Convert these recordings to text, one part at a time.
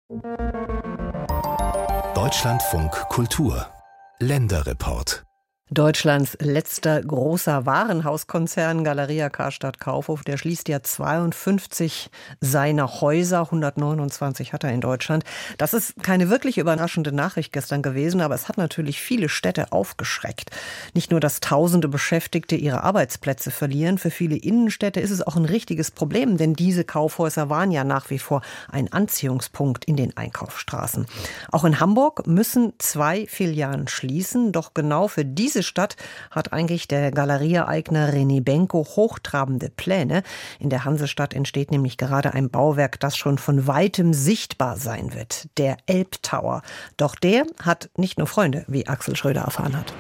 Deutschlandfunk Kultur Länderreport. Deutschlands letzter großer Warenhauskonzern Galeria Karstadt Kaufhof, der schließt ja 52 seiner Häuser, 129 hat er in Deutschland. Das ist keine wirklich überraschende Nachricht gestern gewesen, aber es hat natürlich viele Städte aufgeschreckt. Nicht nur, dass tausende Beschäftigte ihre Arbeitsplätze verlieren, für viele Innenstädte ist es auch ein richtiges Problem, denn diese Kaufhäuser waren ja nach wie vor ein Anziehungspunkt in den Einkaufsstraßen. Auch in Hamburg müssen 2 Filialen schließen, doch genau für diese Stadt hat eigentlich der Galeria-Eigner René Benko hochtrabende Pläne. In der Hansestadt entsteht nämlich gerade ein Bauwerk, das schon von weitem sichtbar sein wird, der Elbtower. Doch der hat nicht nur Freunde, wie Axel Schröder erfahren hat.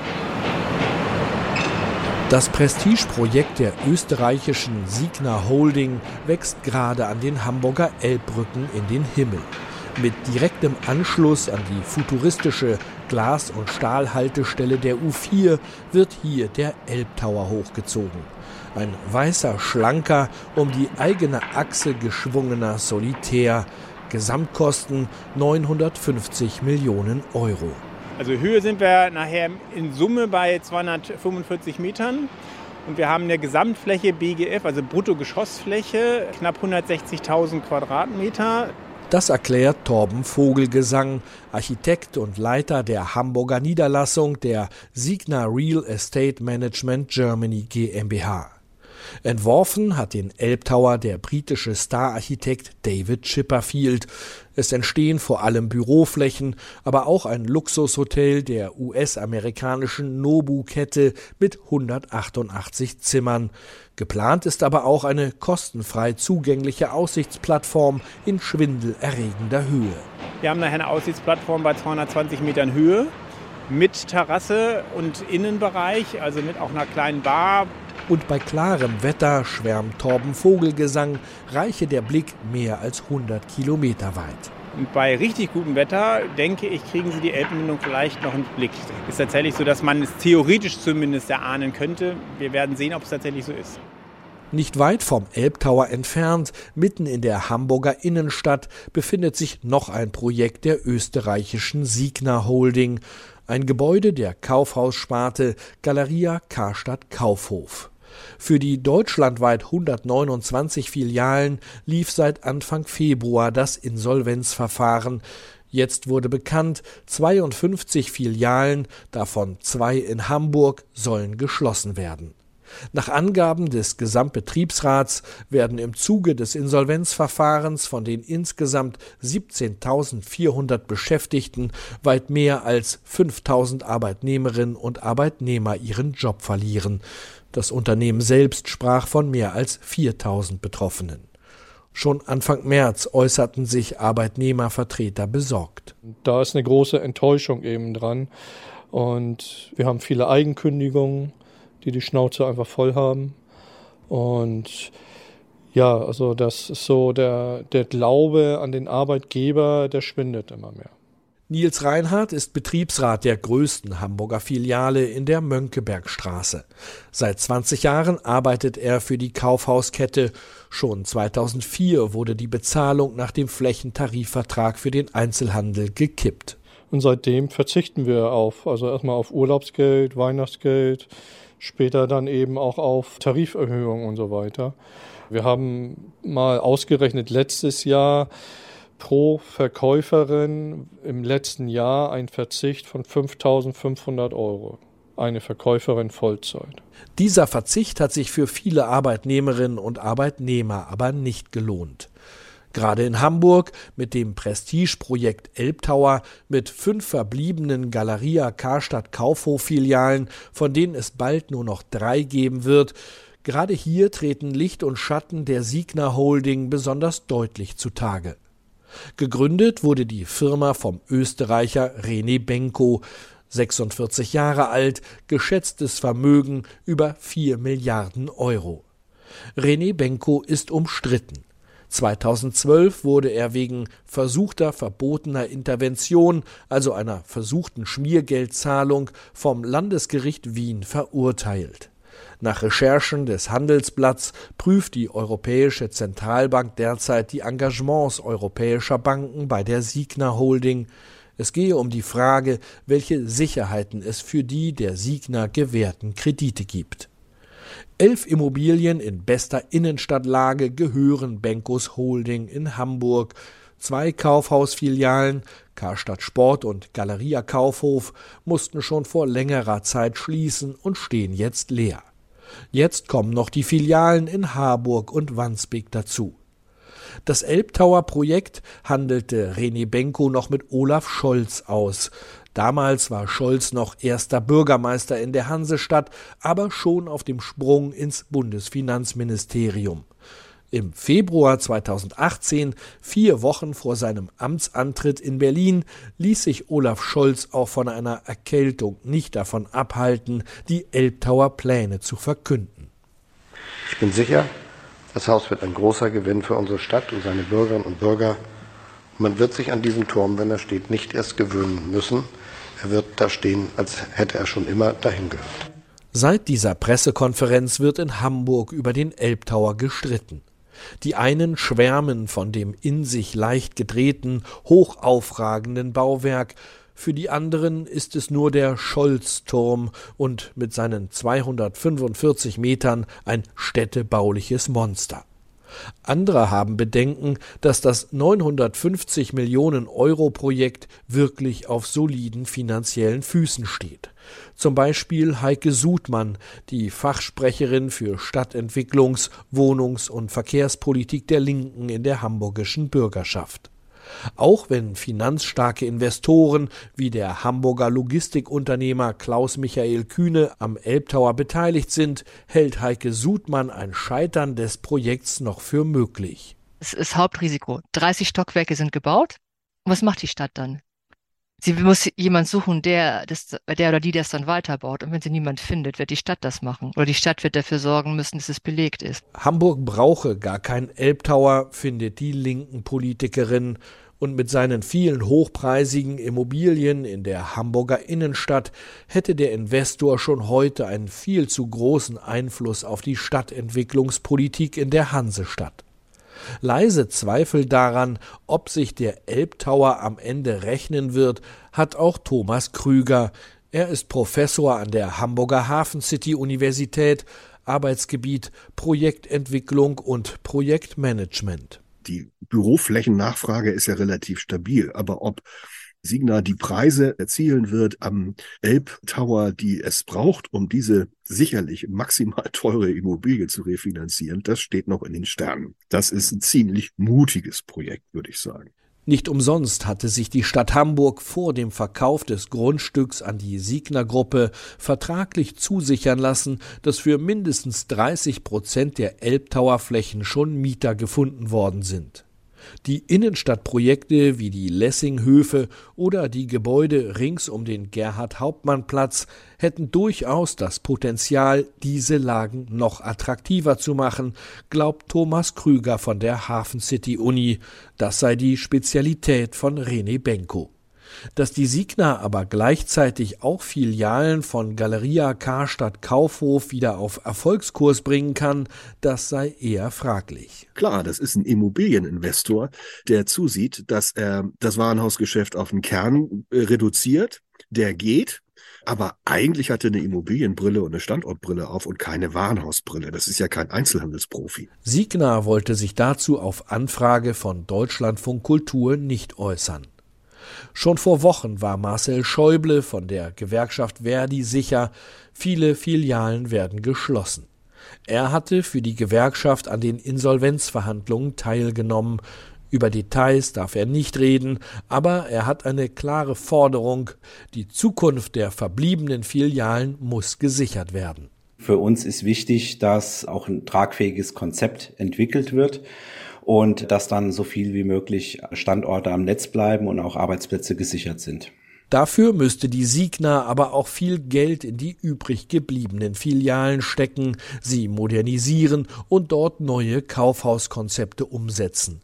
Das Prestigeprojekt der österreichischen Signa Holding wächst gerade an den Hamburger Elbbrücken in den Himmel. Mit direktem Anschluss an die futuristische Glas- und Stahlhaltestelle der U4 wird hier der Elbtower hochgezogen. Ein weißer, schlanker, um die eigene Achse geschwungener Solitär. Gesamtkosten 950 Millionen Euro. Also Höhe sind wir nachher in Summe bei 245 Metern. Und wir haben eine Gesamtfläche BGF, also Bruttogeschossfläche, knapp 160.000 Quadratmeter. Das erklärt Torben Vogelgesang, Architekt und Leiter der Hamburger Niederlassung der Signa Real Estate Management Germany GmbH. Entworfen hat den Elbtower der britische Stararchitekt David Chipperfield. Es entstehen vor allem Büroflächen, aber auch ein Luxushotel der US-amerikanischen Nobu-Kette mit 188 Zimmern. Geplant ist aber auch eine kostenfrei zugängliche Aussichtsplattform in schwindelerregender Höhe. Wir haben nachher eine Aussichtsplattform bei 220 Metern Höhe mit Terrasse und Innenbereich, also mit auch einer kleinen Bar. Und bei klarem Wetter, schwärmt Torben Vogelgesang, reiche der Blick mehr als 100 Kilometer weit. Und bei richtig gutem Wetter, denke ich, kriegen Sie die Elbmündung vielleicht noch einen Blick. Ist tatsächlich so, dass man es theoretisch zumindest erahnen könnte. Wir werden sehen, ob es tatsächlich so ist. Nicht weit vom Elbtower entfernt, mitten in der Hamburger Innenstadt, befindet sich noch ein Projekt der österreichischen Signa Holding. Ein Gebäude der Kaufhaussparte Galeria Karstadt Kaufhof. Für die deutschlandweit 129 Filialen lief seit Anfang Februar das Insolvenzverfahren. Jetzt wurde bekannt, 52 Filialen, davon 2 in Hamburg, sollen geschlossen werden. Nach Angaben des Gesamtbetriebsrats werden im Zuge des Insolvenzverfahrens von den insgesamt 17.400 Beschäftigten weit mehr als 5.000 Arbeitnehmerinnen und Arbeitnehmer ihren Job verlieren. Das Unternehmen selbst sprach von mehr als 4.000 Betroffenen. Schon Anfang März äußerten sich Arbeitnehmervertreter besorgt. Da ist eine große Enttäuschung eben dran. Und wir haben viele Eigenkündigungen, die Schnauze einfach voll haben. Und ja, also das ist so der Glaube an den Arbeitgeber, der schwindet immer mehr. Nils Reinhardt ist Betriebsrat der größten Hamburger Filiale in der Mönckebergstraße. Seit 20 Jahren arbeitet er für die Kaufhauskette. Schon 2004 wurde die Bezahlung nach dem Flächentarifvertrag für den Einzelhandel gekippt. Und seitdem verzichten wir erstmal auf Urlaubsgeld, Weihnachtsgeld, später dann eben auch auf Tariferhöhungen und so weiter. Wir haben mal ausgerechnet letztes Jahr pro Verkäuferin im letzten Jahr ein Verzicht von 5.500 €. Eine Verkäuferin Vollzeit. Dieser Verzicht hat sich für viele Arbeitnehmerinnen und Arbeitnehmer aber nicht gelohnt. Gerade in Hamburg mit dem Prestigeprojekt Elbtower mit 5 verbliebenen Galeria Karstadt Kaufhof-Filialen, von denen es bald nur noch 3 geben wird, gerade hier treten Licht und Schatten der Signa Holding besonders deutlich zutage. Gegründet wurde die Firma vom Österreicher René Benko, 46 Jahre alt, geschätztes Vermögen über 4 Milliarden Euro. René Benko ist umstritten. 2012 wurde er wegen versuchter verbotener Intervention, also einer versuchten Schmiergeldzahlung, vom Landesgericht Wien verurteilt. Nach Recherchen des Handelsblatts prüft die Europäische Zentralbank derzeit die Engagements europäischer Banken bei der Signa Holding. Es gehe um die Frage, welche Sicherheiten es für die der Signa gewährten Kredite gibt. 11 Immobilien in bester Innenstadtlage gehören Benkos Holding in Hamburg. 2 Kaufhausfilialen, Karstadt Sport und Galeria Kaufhof, mussten schon vor längerer Zeit schließen und stehen jetzt leer. Jetzt kommen noch die Filialen in Harburg und Wandsbek dazu. Das Elbtower-Projekt handelte René Benko noch mit Olaf Scholz aus. Damals war Scholz noch erster Bürgermeister in der Hansestadt, aber schon auf dem Sprung ins Bundesfinanzministerium. Im Februar 2018, 4 Wochen vor seinem Amtsantritt in Berlin, ließ sich Olaf Scholz auch von einer Erkältung nicht davon abhalten, die Elbtower-Pläne zu verkünden. Ich bin sicher, das Haus wird ein großer Gewinn für unsere Stadt und seine Bürgerinnen und Bürger. Und man wird sich an diesen Turm, wenn er steht, nicht erst gewöhnen müssen. Er wird da stehen, als hätte er schon immer dahin gehört. Seit dieser Pressekonferenz wird in Hamburg über den Elbtower gestritten. Die einen schwärmen von dem in sich leicht gedrehten, hochaufragenden Bauwerk, für die anderen ist es nur der Scholz-Turm und mit seinen 245 Metern ein städtebauliches Monster. Andere haben Bedenken, dass das 950 Millionen Euro Projekt wirklich auf soliden finanziellen Füßen steht. Zum Beispiel Heike Sudmann, die Fachsprecherin für Stadtentwicklungs-, Wohnungs- und Verkehrspolitik der Linken in der hamburgischen Bürgerschaft. Auch wenn finanzstarke Investoren wie der Hamburger Logistikunternehmer Klaus-Michael Kühne am Elbtower beteiligt sind, hält Heike Sudmann ein Scheitern des Projekts noch für möglich. Es ist Hauptrisiko. 30 Stockwerke sind gebaut. Und was macht die Stadt dann? Sie muss jemand suchen, der oder die das dann weiterbaut. Und wenn sie niemand findet, wird die Stadt das machen. Oder die Stadt wird dafür sorgen müssen, dass es belegt ist. Hamburg brauche gar keinen Elbtower, findet die linken Politikerin. Und mit seinen vielen hochpreisigen Immobilien in der Hamburger Innenstadt hätte der Investor schon heute einen viel zu großen Einfluss auf die Stadtentwicklungspolitik in der Hansestadt. Leise Zweifel daran, ob sich der Elbtower am Ende rechnen wird, hat auch Thomas Krüger. Er ist Professor an der Hamburger Hafen City Universität, Arbeitsgebiet Projektentwicklung und Projektmanagement. Die Büroflächennachfrage ist ja relativ stabil, aber ob Signa die Preise erzielen wird am Elbtower, die es braucht, um diese sicherlich maximal teure Immobilie zu refinanzieren, das steht noch in den Sternen. Das ist ein ziemlich mutiges Projekt, würde ich sagen. Nicht umsonst hatte sich die Stadt Hamburg vor dem Verkauf des Grundstücks an die Signa-Gruppe vertraglich zusichern lassen, dass für mindestens 30% der Elbtower-Flächen schon Mieter gefunden worden sind. Die Innenstadtprojekte wie die Lessinghöfe oder die Gebäude rings um den Gerhard-Hauptmann-Platz hätten durchaus das Potenzial, diese Lagen noch attraktiver zu machen, glaubt Thomas Krüger von der Hafen City Uni. Das sei die Spezialität von René Benko. Dass die Signa aber gleichzeitig auch Filialen von Galeria Karstadt Kaufhof wieder auf Erfolgskurs bringen kann, das sei eher fraglich. Klar, das ist ein Immobilieninvestor, der zusieht, dass er das Warenhausgeschäft auf den Kern reduziert. Der geht, aber eigentlich hat er eine Immobilienbrille und eine Standortbrille auf und keine Warenhausbrille. Das ist ja kein Einzelhandelsprofi. Signa wollte sich dazu auf Anfrage von Deutschlandfunk Kultur nicht äußern. Schon vor Wochen war Marcel Schäuble von der Gewerkschaft Verdi sicher, viele Filialen werden geschlossen. Er hatte für die Gewerkschaft an den Insolvenzverhandlungen teilgenommen. Über Details darf er nicht reden, aber er hat eine klare Forderung: Die Zukunft der verbliebenen Filialen muss gesichert werden. Für uns ist wichtig, dass auch ein tragfähiges Konzept entwickelt wird und dass dann so viel wie möglich Standorte am Netz bleiben und auch Arbeitsplätze gesichert sind. Dafür müsste die Signa aber auch viel Geld in die übrig gebliebenen Filialen stecken, sie modernisieren und dort neue Kaufhauskonzepte umsetzen.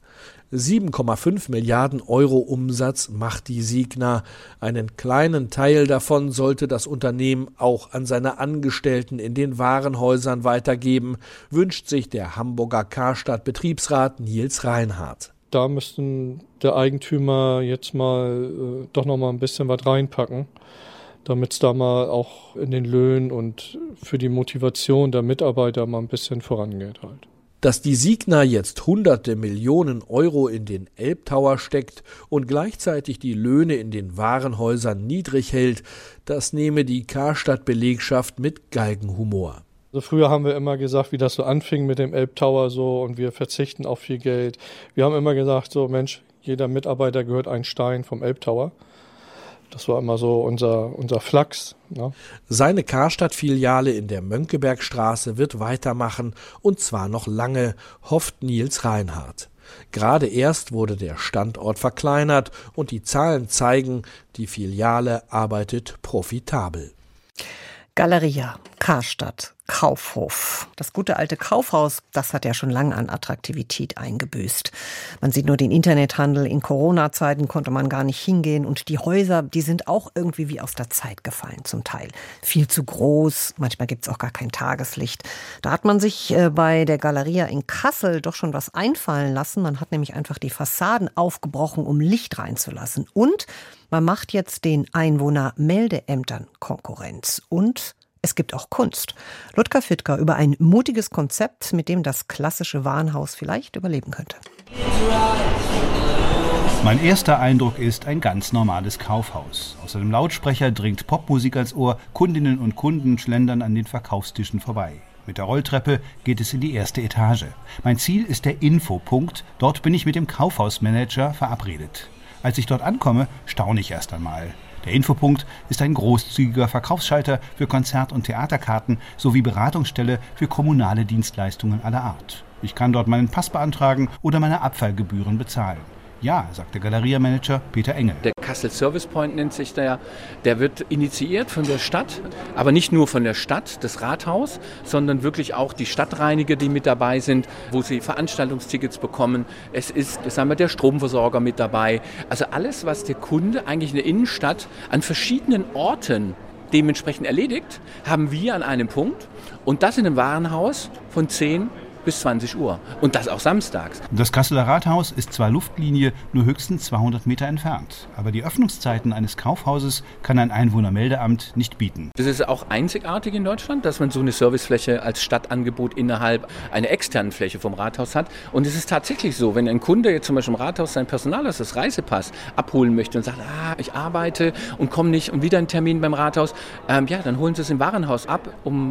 7,5 Milliarden Euro Umsatz macht die Signa. Einen kleinen Teil davon sollte das Unternehmen auch an seine Angestellten in den Warenhäusern weitergeben, wünscht sich der Hamburger Karstadt-Betriebsrat Nils Reinhardt. Da müssten der Eigentümer jetzt mal doch noch mal ein bisschen was reinpacken, damit es da mal auch in den Löhnen und für die Motivation der Mitarbeiter mal ein bisschen vorangeht halt. Dass die Signa jetzt hunderte Millionen Euro in den Elbtower steckt und gleichzeitig die Löhne in den Warenhäusern niedrig hält, das nehme die Karstadt-Belegschaft mit Galgenhumor. Also früher haben wir immer gesagt, wie das so anfing mit dem Elbtower so und wir verzichten auf viel Geld. Wir haben immer gesagt, so Mensch, jeder Mitarbeiter gehört ein Stein vom Elbtower. Das war immer so unser Flachs. Ne? Seine Karstadt-Filiale in der Mönckebergstraße wird weitermachen und zwar noch lange, hofft Nils Reinhardt. Gerade erst wurde der Standort verkleinert und die Zahlen zeigen, die Filiale arbeitet profitabel. Galeria, Karstadt, Kaufhof. Das gute alte Kaufhaus, das hat ja schon lange an Attraktivität eingebüßt. Man sieht nur den Internethandel. In Corona-Zeiten konnte man gar nicht hingehen. Und die Häuser, die sind auch irgendwie wie aus der Zeit gefallen zum Teil. Viel zu groß, manchmal gibt's auch gar kein Tageslicht. Da hat man sich bei der Galeria in Kassel doch schon was einfallen lassen. Man hat nämlich einfach die Fassaden aufgebrochen, um Licht reinzulassen. Und man macht jetzt den Einwohnermeldeämtern Konkurrenz. Und es gibt auch Kunst. Ludger Fitger über ein mutiges Konzept, mit dem das klassische Warenhaus vielleicht überleben könnte. Mein erster Eindruck ist ein ganz normales Kaufhaus. Aus einem Lautsprecher dringt Popmusik ans Ohr, Kundinnen und Kunden schlendern an den Verkaufstischen vorbei. Mit der Rolltreppe geht es in die erste Etage. Mein Ziel ist der Infopunkt. Dort bin ich mit dem Kaufhausmanager verabredet. Als ich dort ankomme, staune ich erst einmal. Der Infopunkt ist ein großzügiger Verkaufsschalter für Konzert- und Theaterkarten sowie Beratungsstelle für kommunale Dienstleistungen aller Art. Ich kann dort meinen Pass beantragen oder meine Abfallgebühren bezahlen. Ja, sagt der Galeria-Manager Peter Engel. Der Kassel Service Point nennt sich der wird initiiert von der Stadt, aber nicht nur von der Stadt, das Rathaus, sondern wirklich auch die Stadtreiniger, die mit dabei sind, wo sie Veranstaltungstickets bekommen. Es ist, sagen wir, der Stromversorger mit dabei. Also alles, was der Kunde eigentlich in der Innenstadt an verschiedenen Orten dementsprechend erledigt, haben wir an einem Punkt und das in einem Warenhaus von 10 bis 20 Uhr. Und das auch samstags. Das Kasseler Rathaus ist zwar Luftlinie, nur höchstens 200 Meter entfernt. Aber die Öffnungszeiten eines Kaufhauses kann ein Einwohnermeldeamt nicht bieten. Das ist auch einzigartig in Deutschland, dass man so eine Servicefläche als Stadtangebot innerhalb einer externen Fläche vom Rathaus hat. Und es ist tatsächlich so, wenn ein Kunde jetzt zum Beispiel im Rathaus sein Personalausweis, das Reisepass, abholen möchte und sagt, ich arbeite und komme nicht und wieder einen Termin beim Rathaus, dann holen sie es im Warenhaus ab um,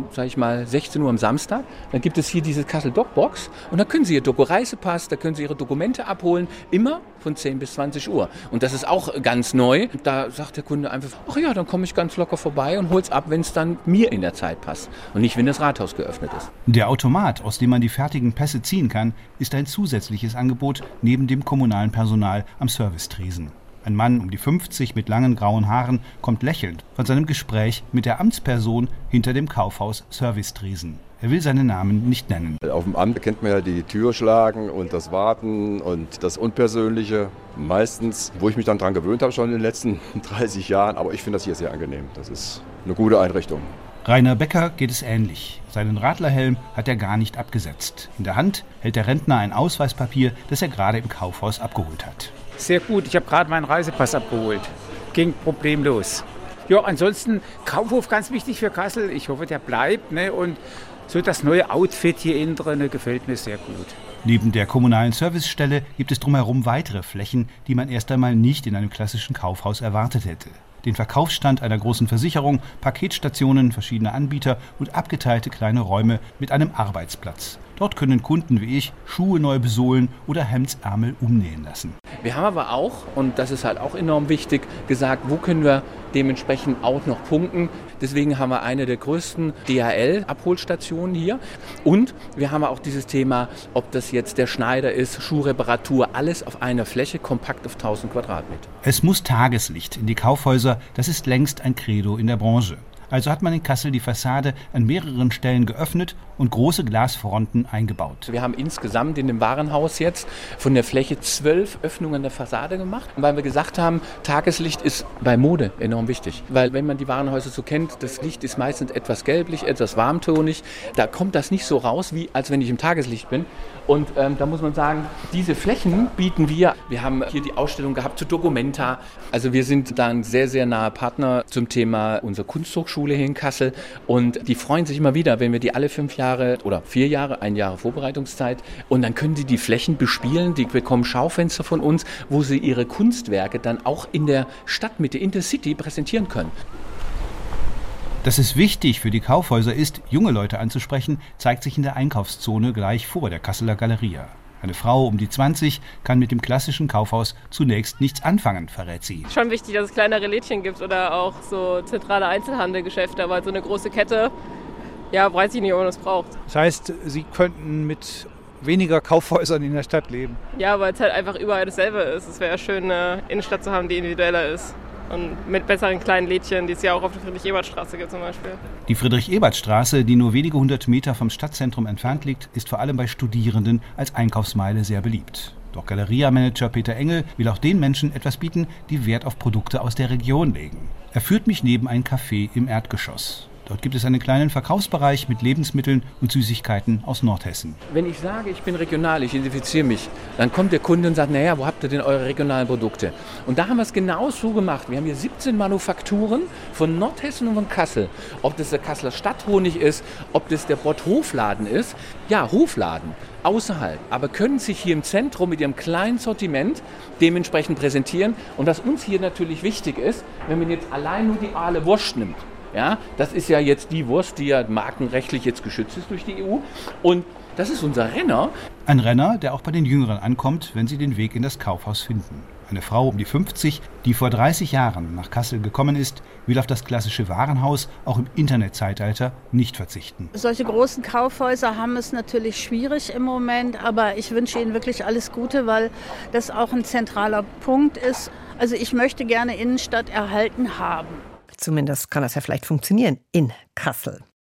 16 Uhr am Samstag. Dann gibt es hier diese Kassel-Doc-Box und da können Sie Ihr Doku-Reisepass, da können Sie Ihre Dokumente abholen, immer von 10 bis 20 Uhr. Und das ist auch ganz neu. Da sagt der Kunde einfach, dann komme ich ganz locker vorbei und hol's ab, wenn es dann mir in der Zeit passt und nicht, wenn das Rathaus geöffnet ist. Der Automat, aus dem man die fertigen Pässe ziehen kann, ist ein zusätzliches Angebot neben dem kommunalen Personal am Servicetresen. Ein Mann um die 50 mit langen grauen Haaren kommt lächelnd von seinem Gespräch mit der Amtsperson hinter dem Kaufhaus Servicetresen. Er will seinen Namen nicht nennen. Auf dem Amt kennt man ja die Tür schlagen und das Warten und das Unpersönliche. Meistens, wo ich mich dann dran gewöhnt habe, schon in den letzten 30 Jahren. Aber ich finde das hier sehr angenehm. Das ist eine gute Einrichtung. Rainer Becker geht es ähnlich. Seinen Radlerhelm hat er gar nicht abgesetzt. In der Hand hält der Rentner ein Ausweispapier, das er gerade im Kaufhaus abgeholt hat. Sehr gut, ich habe gerade meinen Reisepass abgeholt. Ging problemlos. Ja, ansonsten Kaufhof ganz wichtig für Kassel. Ich hoffe, der bleibt. Und so das neue Outfit hier innen drin gefällt mir sehr gut. Neben der kommunalen Servicestelle gibt es drumherum weitere Flächen, die man erst einmal nicht in einem klassischen Kaufhaus erwartet hätte. Den Verkaufsstand einer großen Versicherung, Paketstationen verschiedener Anbieter und abgeteilte kleine Räume mit einem Arbeitsplatz. Dort können Kunden wie ich Schuhe neu besohlen oder Hemdsärmel umnähen lassen. Wir haben aber auch, und das ist halt auch enorm wichtig, gesagt, wo können wir dementsprechend auch noch punkten. Deswegen haben wir eine der größten DHL-Abholstationen hier. Und wir haben auch dieses Thema, ob das jetzt der Schneider ist, Schuhreparatur, alles auf einer Fläche, kompakt auf 1000 Quadratmeter. Es muss Tageslicht in die Kaufhäuser, das ist längst ein Credo in der Branche. Also hat man in Kassel die Fassade an mehreren Stellen geöffnet und große Glasfronten eingebaut. Wir haben insgesamt in dem Warenhaus jetzt von der Fläche 12 Öffnungen der Fassade gemacht, weil wir gesagt haben, Tageslicht ist bei Mode enorm wichtig. Weil wenn man die Warenhäuser so kennt, das Licht ist meistens etwas gelblich, etwas warmtonig. Da kommt das nicht so raus, wie als wenn ich im Tageslicht bin. Und da muss man sagen, diese Flächen bieten wir. Wir haben hier die Ausstellung gehabt zu Documenta. Also wir sind da ein sehr, sehr naher Partner zum Thema unserer Kunsthochschule hier in Kassel. Und die freuen sich immer wieder, wenn wir die alle 5 Jahre oder 4 Jahre, 1 Jahr Vorbereitungszeit. Und dann können sie die Flächen bespielen. Die bekommen Schaufenster von uns, wo sie ihre Kunstwerke dann auch in der Stadtmitte, in der City präsentieren können. Dass es wichtig für die Kaufhäuser ist, junge Leute anzusprechen, zeigt sich in der Einkaufszone gleich vor der Kasseler Galeria. Eine Frau um die 20 kann mit dem klassischen Kaufhaus zunächst nichts anfangen, verrät sie. Schon wichtig, dass es kleinere Lädchen gibt oder auch so zentrale Einzelhandelgeschäfte, aber so eine große Kette, ja, weiß ich nicht, ob man das braucht. Das heißt, Sie könnten mit weniger Kaufhäusern in der Stadt leben? Ja, weil es halt einfach überall dasselbe ist. Es wäre schön, eine Innenstadt zu haben, die individueller ist. Und mit besseren kleinen Lädchen, die es ja auch auf der Friedrich-Ebert-Straße gibt zum Beispiel. Die Friedrich-Ebert-Straße, die nur wenige 100 Meter vom Stadtzentrum entfernt liegt, ist vor allem bei Studierenden als Einkaufsmeile sehr beliebt. Doch Galeria-Manager Peter Engel will auch den Menschen etwas bieten, die Wert auf Produkte aus der Region legen. Er führt mich neben ein Café im Erdgeschoss. Dort gibt es einen kleinen Verkaufsbereich mit Lebensmitteln und Süßigkeiten aus Nordhessen. Wenn ich sage, ich bin regional, ich identifiziere mich, dann kommt der Kunde und sagt, naja, wo habt ihr denn eure regionalen Produkte? Und da haben wir es genau so gemacht. Wir haben hier 17 Manufakturen von Nordhessen und von Kassel. Ob das der Kasseler Stadthonig ist, ob das der Bott Hofladen ist. Ja, Hofladen, außerhalb. Aber können sich hier im Zentrum mit ihrem kleinen Sortiment dementsprechend präsentieren. Und was uns hier natürlich wichtig ist, wenn man jetzt allein nur die Aale Wurst nimmt, ja, das ist ja jetzt die Wurst, die ja markenrechtlich jetzt geschützt ist durch die EU. Und das ist unser Renner. Ein Renner, der auch bei den Jüngeren ankommt, wenn sie den Weg in das Kaufhaus finden. Eine Frau um die 50, die vor 30 Jahren nach Kassel gekommen ist, will auf das klassische Warenhaus auch im Internetzeitalter nicht verzichten. Solche großen Kaufhäuser haben es natürlich schwierig im Moment, aber ich wünsche ihnen wirklich alles Gute, weil das auch ein zentraler Punkt ist. Also ich möchte gerne Innenstadt erhalten haben. Zumindest kann das ja vielleicht funktionieren in Kassel.